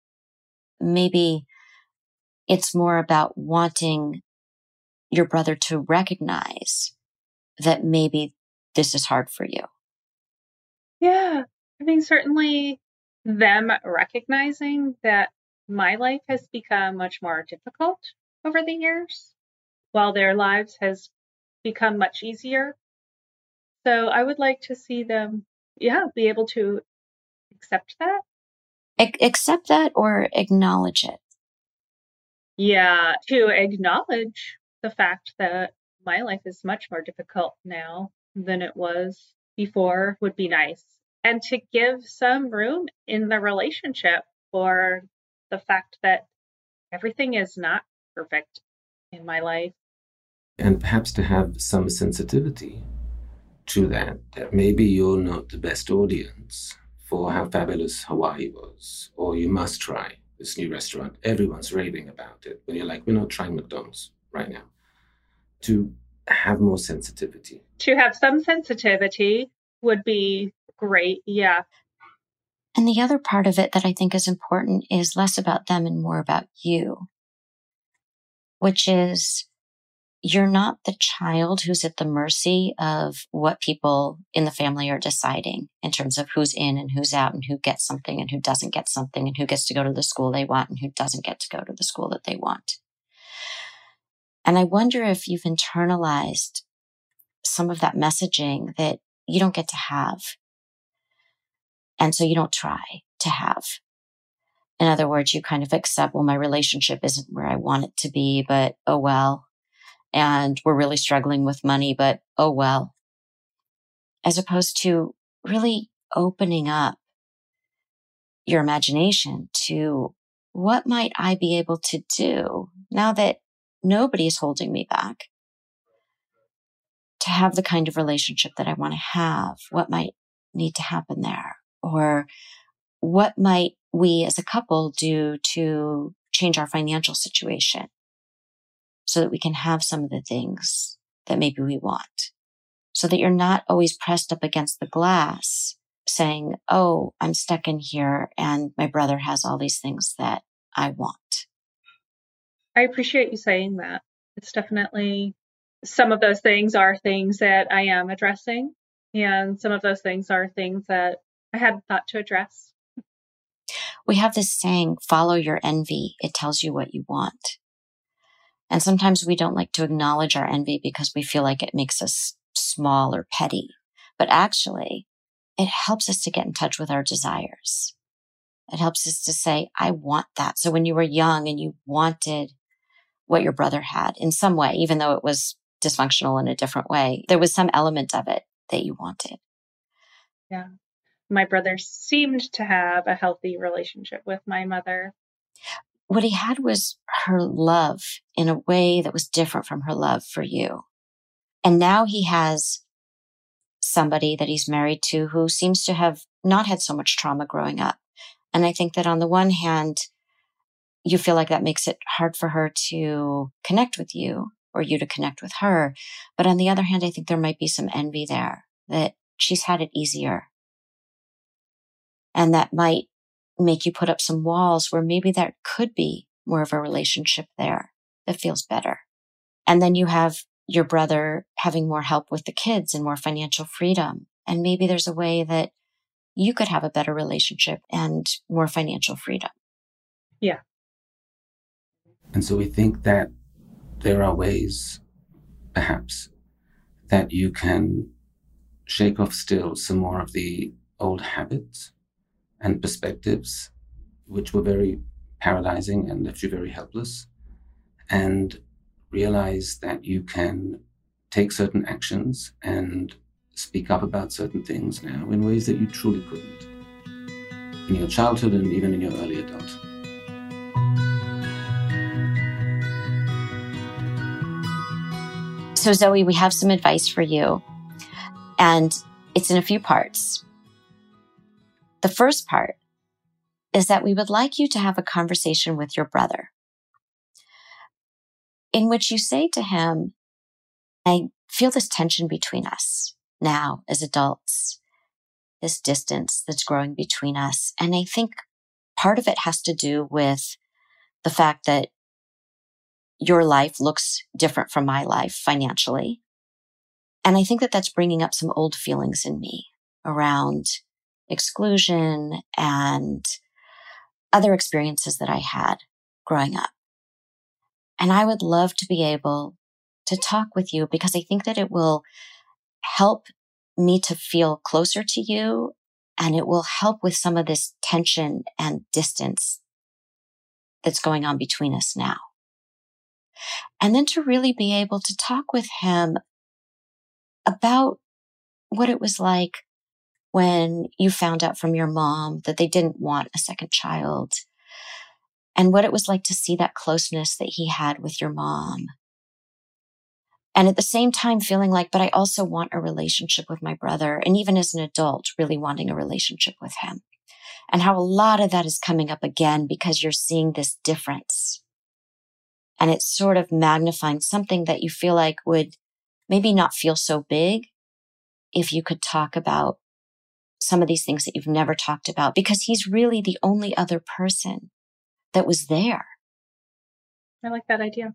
Maybe it's more about wanting your brother to recognize that maybe this is hard for you. Yeah, I mean, certainly them recognizing that my life has become much more difficult over the years, while their lives has become much easier. So I would like to see them, yeah, be able to accept that. A- accept that or acknowledge it. Yeah, to acknowledge the fact that my life is much more difficult now than it was before would be nice. And to give some room in the relationship for the fact that everything is not perfect in my life. And perhaps to have some sensitivity to that, that maybe you're not the best audience for how fabulous Hawaii was, or you must try this new restaurant. Everyone's raving about it. When you're like, we're not trying McDonald's right now. To have more sensitivity. To have some sensitivity would be great, yeah. And the other part of it that I think is important is less about them and more about you, which is you're not the child who's at the mercy of what people in the family are deciding in terms of who's in and who's out and who gets something and who doesn't get something and who gets to go to the school they want and who doesn't get to go to the school that they want. And I wonder if you've internalized some of that messaging that you don't get to have. And so you don't try to have. In other words, you kind of accept, well, my relationship isn't where I want it to be, but oh well. And we're really struggling with money, but oh well. As opposed to really opening up your imagination to what might I be able to do now that nobody is holding me back to have the kind of relationship that I want to have? What might need to happen there? Or what might we as a couple do to change our financial situation so that we can have some of the things that maybe we want? So that you're not always pressed up against the glass saying, oh, I'm stuck in here and my brother has all these things that I want. I appreciate you saying that. It's definitely, some of those things are things that I am addressing, and some of those things are things that I hadn't thought to address. We have this saying, follow your envy. It tells you what you want. And sometimes we don't like to acknowledge our envy because we feel like it makes us small or petty. But actually, it helps us to get in touch with our desires. It helps us to say, I want that. So when you were young and you wanted what your brother had in some way, even though it was dysfunctional in a different way, there was some element of it that you wanted. Yeah. My brother seemed to have a healthy relationship with my mother. What he had was her love in a way that was different from her love for you. And now he has somebody that he's married to who seems to have not had so much trauma growing up. And I think that on the one hand, you feel like that makes it hard for her to connect with you or you to connect with her. But on the other hand, I think there might be some envy there that she's had it easier. And that might make you put up some walls where maybe there could be more of a relationship there that feels better. And then you have your brother having more help with the kids and more financial freedom. And maybe there's a way that you could have a better relationship and more financial freedom. Yeah. And so we think that there are ways, perhaps, that you can shake off still some more of the old habits and perspectives, which were very paralyzing and left you very helpless, and realize that you can take certain actions and speak up about certain things now in ways that you truly couldn't in your childhood and even in your early adulthood. So Zoe, we have some advice for you, and it's in a few parts. The first part is that we would like you to have a conversation with your brother in which you say to him, I feel this tension between us now as adults, this distance that's growing between us. And I think part of it has to do with the fact that your life looks different from my life financially. And I think that that's bringing up some old feelings in me around exclusion and other experiences that I had growing up. And I would love to be able to talk with you because I think that it will help me to feel closer to you, and it will help with some of this tension and distance that's going on between us now. And then to really be able to talk with him about what it was like when you found out from your mom that they didn't want a second child, and what it was like to see that closeness that he had with your mom. And at the same time feeling like, but I also want a relationship with my brother. And even as an adult, really wanting a relationship with him. And how a lot of that is coming up again because you're seeing this difference. And it's sort of magnifying something that you feel like would maybe not feel so big if you could talk about some of these things that you've never talked about, because he's really the only other person that was there. I like that idea.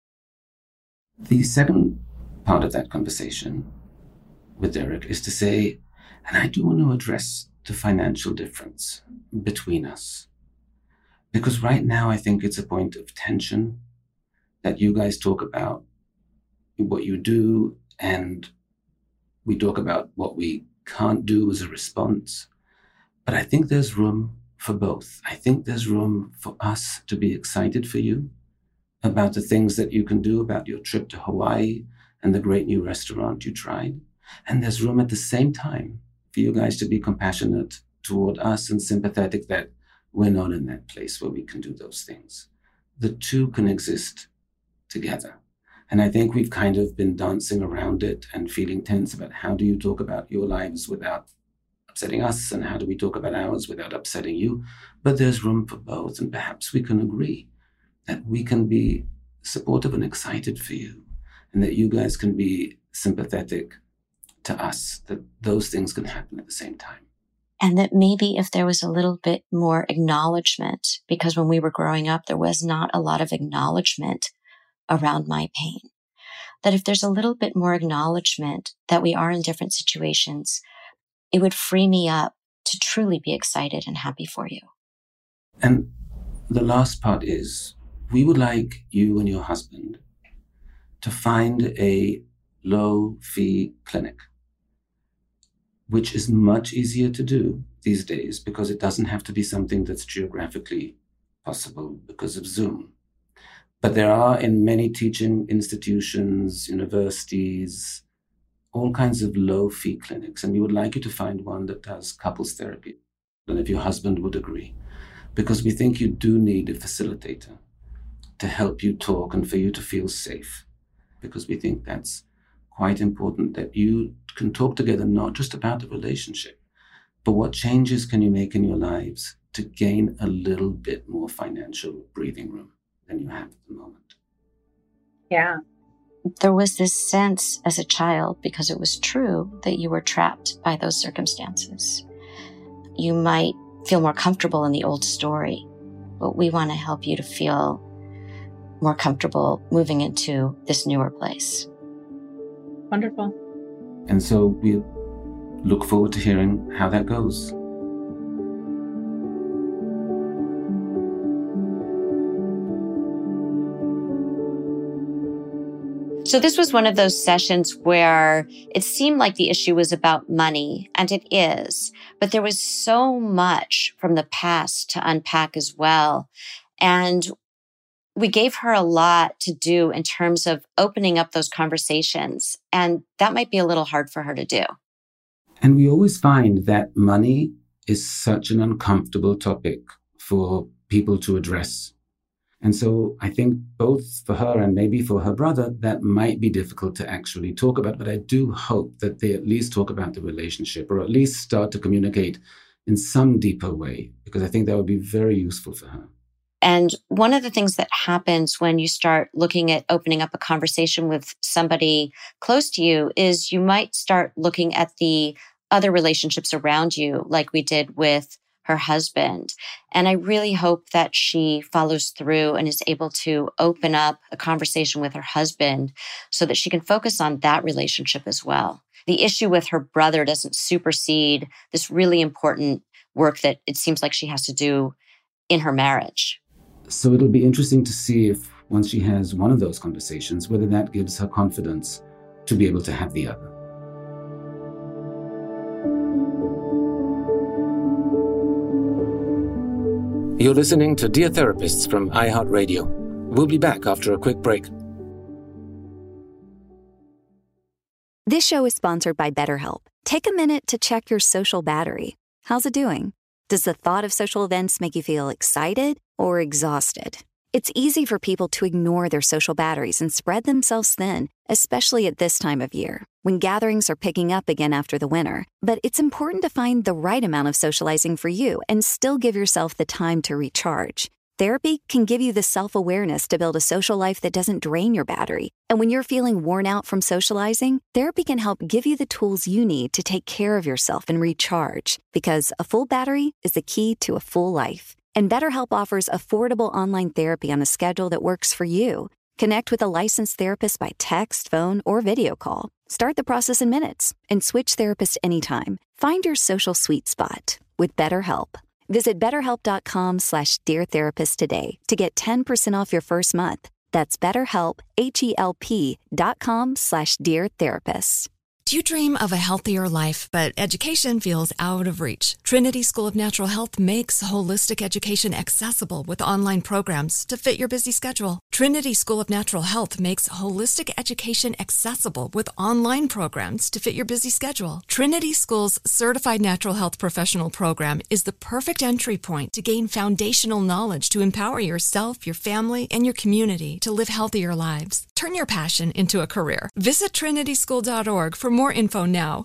The second part of that conversation with Derek is to say, and I do want to address the financial difference between us. Because right now, I think it's a point of tension that you guys talk about what you do, and we talk about what we can't do as a response. But I think there's room for both. I think there's room for us to be excited for you about the things that you can do, about your trip to Hawaii and the great new restaurant you tried. And there's room at the same time for you guys to be compassionate toward us and sympathetic that we're not in that place where we can do those things. The two can exist together. And I think we've kind of been dancing around it and feeling tense about how do you talk about your lives without upsetting us, and how do we talk about ours without upsetting you. But there's room for both, and perhaps we can agree that we can be supportive and excited for you, and that you guys can be sympathetic to us, that those things can happen at the same time. And that maybe if there was a little bit more acknowledgement, because when we were growing up, there was not a lot of acknowledgement around my pain, that if there's a little bit more acknowledgement that we are in different situations, it would free me up to truly be excited and happy for you. And the last part is, we would like you and your husband to find a low-fee clinic, which is much easier to do these days because it doesn't have to be something that's geographically possible because of Zoom. But there are in many teaching institutions, universities, all kinds of low-fee clinics, and we would like you to find one that does couples therapy, and if your husband would agree, because we think you do need a facilitator to help you talk and for you to feel safe, because we think that's quite important, that you can talk together, not just about the relationship, but what changes can you make in your lives to gain a little bit more financial breathing room than you have at the moment. Yeah. There was this sense as a child, because it was true, that you were trapped by those circumstances. You might feel more comfortable in the old story, but we want to help you to feel more comfortable moving into this newer place. Wonderful. And so we look forward to hearing how that goes. So this was one of those sessions where it seemed like the issue was about money, and it is, but there was so much from the past to unpack as well. And we gave her a lot to do in terms of opening up those conversations, and that might be a little hard for her to do. And we always find that money is such an uncomfortable topic for people to address. And so I think both for her and maybe for her brother, that might be difficult to actually talk about. But I do hope that they at least talk about the relationship, or at least start to communicate in some deeper way, because I think that would be very useful for her. And one of the things that happens when you start looking at opening up a conversation with somebody close to you is you might start looking at the other relationships around you, like we did with her husband. And I really hope that she follows through and is able to open up a conversation with her husband so that she can focus on that relationship as well. The issue with her brother doesn't supersede this really important work that it seems like she has to do in her marriage. So it'll be interesting to see if once she has one of those conversations, whether that gives her confidence to be able to have the other. You're listening to Dear Therapists from iHeartRadio. We'll be back after a quick break. This show is sponsored by BetterHelp. Take a minute to check your social battery. How's it doing? Does the thought of social events make you feel excited or exhausted? It's easy for people to ignore their social batteries and spread themselves thin, especially at this time of year, when gatherings are picking up again after the winter. But it's important to find the right amount of socializing for you and still give yourself the time to recharge. Therapy can give you the self-awareness to build a social life that doesn't drain your battery. And when you're feeling worn out from socializing, therapy can help give you the tools you need to take care of yourself and recharge. Because a full battery is the key to a full life. And BetterHelp offers affordable online therapy on a schedule that works for you. Connect with a licensed therapist by text, phone, or video call. Start the process in minutes and switch therapists anytime. Find your social sweet spot with BetterHelp. Visit betterhelp.com slash deartherapist today to get ten percent off your first month. That's BetterHelp, H-E-L-P dot com slash deartherapist. Do you dream of a healthier life, but education feels out of reach? Trinity School of Natural Health makes holistic education accessible with online programs to fit your busy schedule. Trinity School of Natural Health makes holistic education accessible with online programs to fit your busy schedule. Trinity School's Certified Natural Health Professional Program is the perfect entry point to gain foundational knowledge to empower yourself, your family, and your community to live healthier lives. Turn your passion into a career. Visit trinity school dot org for more info now.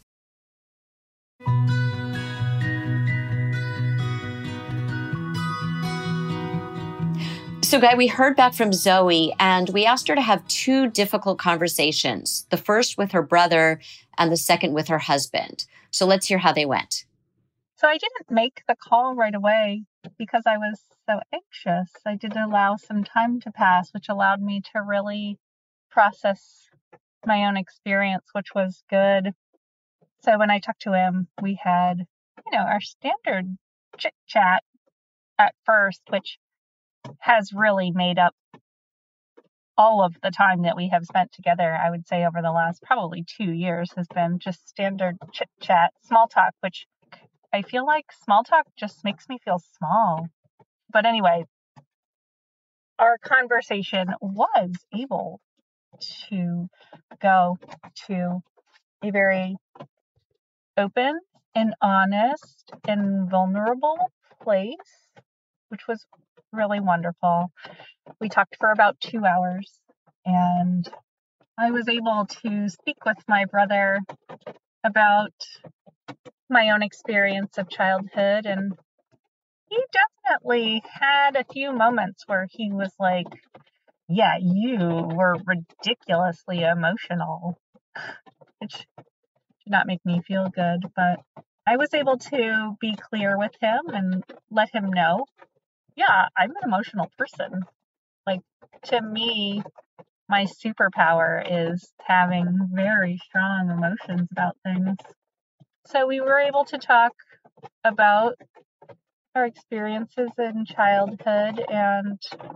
So, Guy, we heard back from Zoe, and we asked her to have two difficult conversations, the first with her brother and the second with her husband. So let's hear how they went. So I didn't make the call right away because I was so anxious. I did allow some time to pass, which allowed me to really process my own experience, which was good. So when I talked to him, we had, you know, our standard chit chat at first, which has really made up all of the time that we have spent together. I would say over the last probably two years has been just standard chit chat, small talk, which I feel like small talk just makes me feel small. But anyway, our conversation was able to go to a very open and honest and vulnerable place, which was really wonderful. We talked for about two hours, and I was able to speak with my brother about my own experience of childhood, and he definitely had a few moments where he was like, yeah, you were ridiculously emotional, which did not make me feel good, but I was able to be clear with him and let him know, yeah, I'm an emotional person. Like, to me, my superpower is having very strong emotions about things. So we were able to talk about our experiences in childhood, and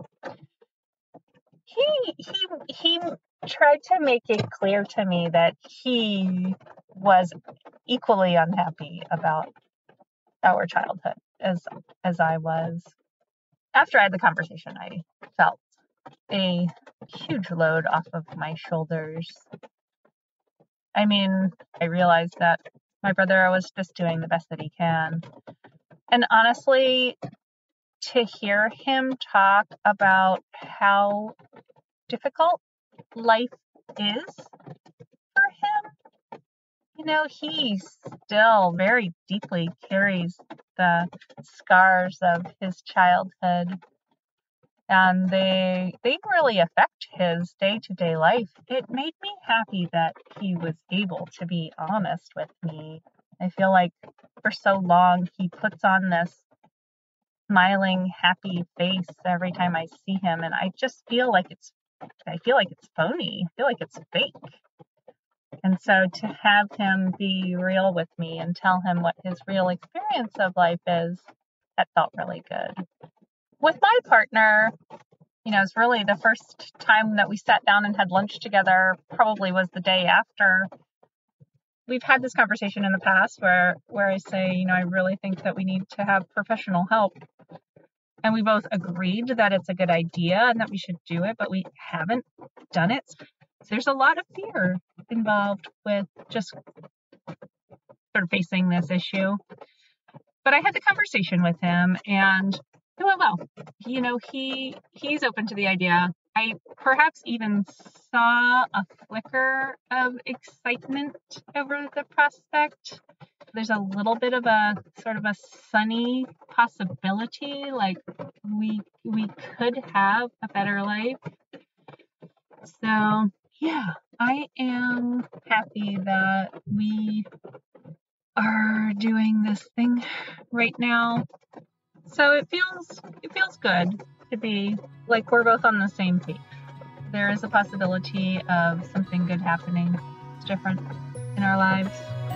he he he tried to make it clear to me that he was equally unhappy about our childhood as as I was. After I had the conversation, I felt a huge load off of my shoulders. I mean, I realized that my brother was just doing the best that he can. And honestly, to hear him talk about how difficult life is for him, you know, he still very deeply carries the scars of his childhood, and they they really affect his day-to-day life. It made me happy that he was able to be honest with me. I feel like for so long he puts on this smiling, happy face every time I see him, and I just feel like it's I feel like it's phony. I feel like it's fake. And so to have him be real with me and tell him what his real experience of life is, that felt really good. With my partner, you know, it's really the first time that we sat down and had lunch together probably was the day after. We've had this conversation in the past where, where I say, you know, I really think that we need to have professional help. And we both agreed that it's a good idea and that we should do it, but we haven't done it. So there's a lot of fear involved with just sort of facing this issue. But I had the conversation with him, and it went well. You know, he he's open to the idea. I perhaps even saw a flicker of excitement over the prospect. There's a little bit of a sort of a sunny possibility, like we we could have a better life. So yeah, I am happy that we are doing this thing right now. So it feels it feels good to be like we're both on the same page. There is a possibility of something good happening. It's different in our lives.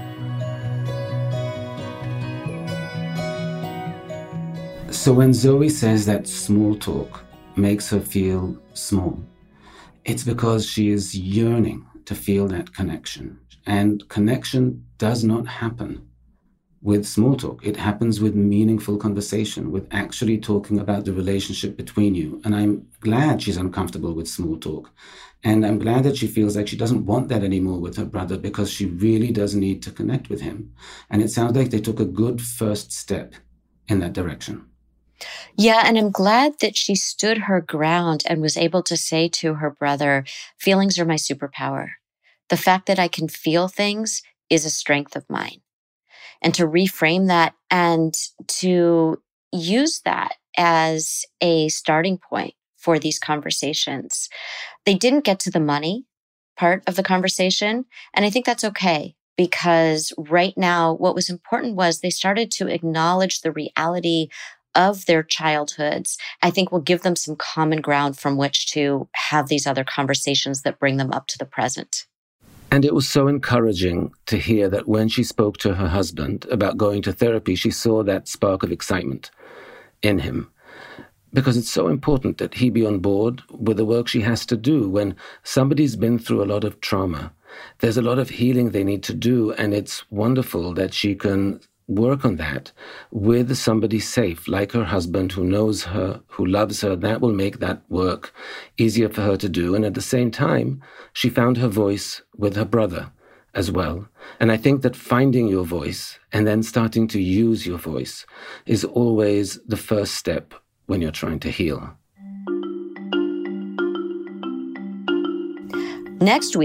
So when Zoe says that small talk makes her feel small, it's because she is yearning to feel that connection. And connection does not happen with small talk. It happens with meaningful conversation, with actually talking about the relationship between you. And I'm glad she's uncomfortable with small talk. And I'm glad that she feels like she doesn't want that anymore with her brother, because she really does need to connect with him. And it sounds like they took a good first step in that direction. Yeah, and I'm glad that she stood her ground and was able to say to her brother, feelings are my superpower. The fact that I can feel things is a strength of mine. And to reframe that and to use that as a starting point for these conversations. They didn't get to the money part of the conversation, and I think that's okay, because right now what was important was they started to acknowledge the reality of their childhoods. I think will give them some common ground from which to have these other conversations that bring them up to the present. And it was so encouraging to hear that when she spoke to her husband about going to therapy, she saw that spark of excitement in him. Because it's so important that he be on board with the work she has to do. When somebody's been through a lot of trauma, there's a lot of healing they need to do, and it's wonderful that she can work on that with somebody safe, like her husband, who knows her, who loves her. That will make that work easier for her to do. And at the same time, she found her voice with her brother as well. And I think that finding your voice and then starting to use your voice is always the first step when you're trying to heal. Next week,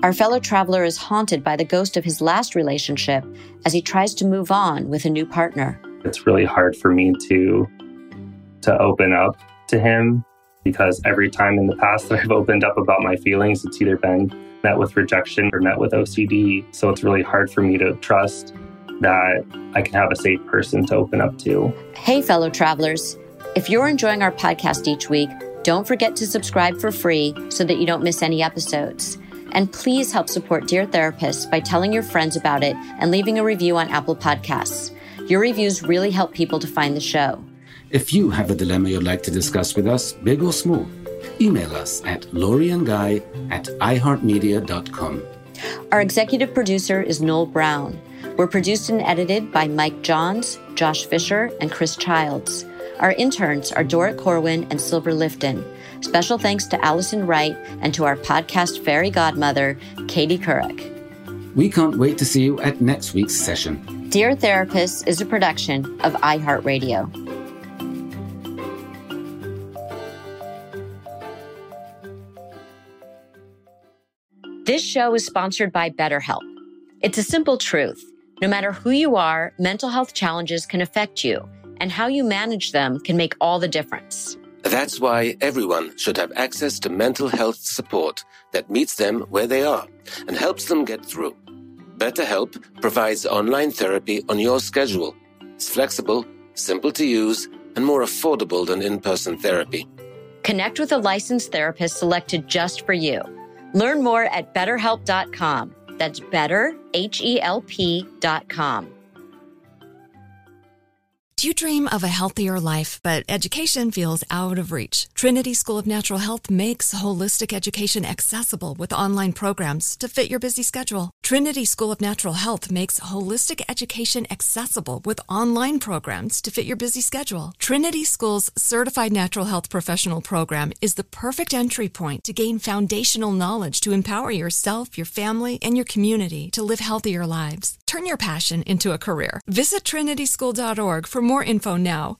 Our fellow traveler is haunted by the ghost of his last relationship as he tries to move on with a new partner. It's really hard for me to, to open up to him because every time in the past that I've opened up about my feelings, it's either been met with rejection or met with O C D. So it's really hard for me to trust that I can have a safe person to open up to. Hey, fellow travelers. If you're enjoying our podcast each week, don't forget to subscribe for free so that you don't miss any episodes. And please help support Dear Therapist by telling your friends about it and leaving a review on Apple Podcasts. Your reviews really help people to find the show. If you have a dilemma you'd like to discuss with us, big or small, email us at loriandguy at iheartmedia dot com. Our executive producer is Noel Brown. We're produced and edited by Mike Johns, Josh Fisher, and Chris Childs. Our interns are Dorrit Corwin and Silver Lifton. Special thanks to Allison Wright and to our podcast fairy godmother, Katie Couric. We can't wait to see you at next week's session. Dear Therapist is a production of iHeartRadio. This show is sponsored by BetterHelp. It's a simple truth. No matter who you are, mental health challenges can affect you, and how you manage them can make all the difference. That's why everyone should have access to mental health support that meets them where they are and helps them get through. BetterHelp provides online therapy on your schedule. It's flexible, simple to use, and more affordable than in-person therapy. Connect with a licensed therapist selected just for you. Learn more at better help dot com. That's better, H E L P dot com. Do you dream of a healthier life, but education feels out of reach? Trinity School of Natural Health makes holistic education accessible with online programs to fit your busy schedule. Trinity School of Natural Health makes holistic education accessible with online programs to fit your busy schedule. Trinity School's Certified Natural Health Professional Program is the perfect entry point to gain foundational knowledge to empower yourself, your family, and your community to live healthier lives. Turn your passion into a career. Visit trinity school dot org for more info now.